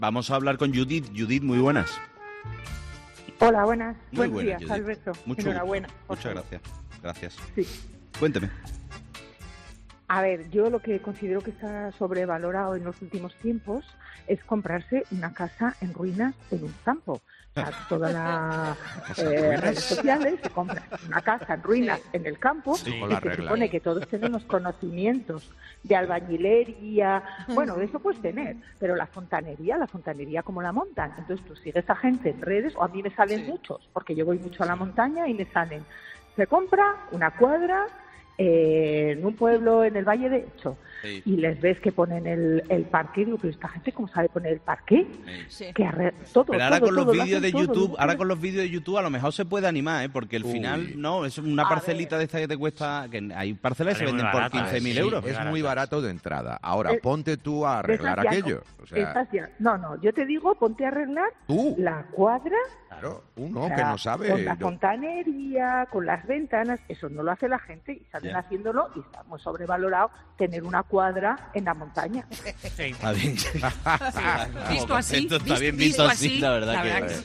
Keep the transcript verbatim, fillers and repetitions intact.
Vamos a hablar con Judith. Judith, muy buenas. Hola, buenas. Muy Buenos buenas, días, Judith. Alberto. Mucho Enhorabuena. gusto. Muchas gracias. Gracias. Sí. Cuénteme. A ver, yo lo que considero que está sobrevalorado en los últimos tiempos es comprarse una casa en ruinas en un campo. O sea, todas las eh, redes sociales se compran una casa en ruinas sí. en el campo, Sí, y se supone que todos tenemos conocimientos de albañilería, bueno, eso puedes tener, pero la fontanería, la fontanería como la montan. Entonces tú sigues a gente en redes, o a mí me salen sí. muchos, porque yo voy mucho a la montaña y me salen, se compra una cuadra eh, en un pueblo en el Valle de Hecho. Sí. Y les ves que ponen el, el parque, digo, pero esta gente cómo sabe poner el parque, sí. que arre... todo, pero ahora todo, con los todo, vídeos de todo, YouTube, todo. ahora con los vídeos de YouTube a lo mejor se puede animar, ¿eh? Porque al Uy. final no, es una parcelita de esta que te cuesta, que hay parcelas que se venden por quince mil euros. Es muy barato de entrada. Ahora, es, ponte tú a arreglar aquello. O sea... No, no, yo te digo, ponte a arreglar ¿Tú? la cuadra. Claro, uno o sea, que no sabe. Con la fontanería, con las ventanas, eso no lo hace la gente y salen yeah. haciéndolo y está muy sobrevalorado tener una cuadra en la montaña. Sí. Está bien. Sí. Visto así, Esto está bien visto, visto así, la verdad, la que... verdad que...